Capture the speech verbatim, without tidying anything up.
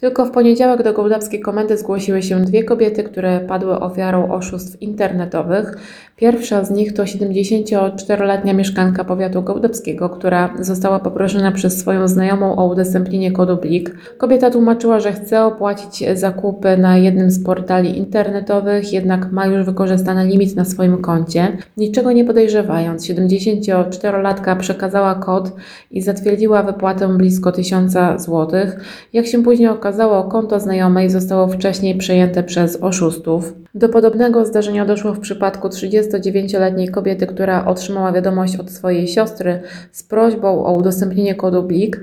Tylko w poniedziałek do gołdapskiej komendy zgłosiły się dwie kobiety, które padły ofiarą oszustw internetowych. Pierwsza z nich to siedemdziesięcioczteroletnia mieszkanka powiatu gołdapskiego, która została poproszona przez swoją znajomą o udostępnienie kodu Blik. Kobieta tłumaczyła, że chce opłacić zakupy na jednym z portali internetowych, jednak ma już wykorzystany limit na swoim koncie. Niczego nie podejrzewając, siedemdziesięcioczterolatka przekazała kod i zatwierdziła wypłatę blisko tysiąca złotych. Jak się później okazało, konto znajomej zostało wcześniej przejęte przez oszustów. Do podobnego zdarzenia doszło w przypadku trzydziestodziewięcioletniej kobiety, która otrzymała wiadomość od swojej siostry z prośbą o udostępnienie kodu Blik.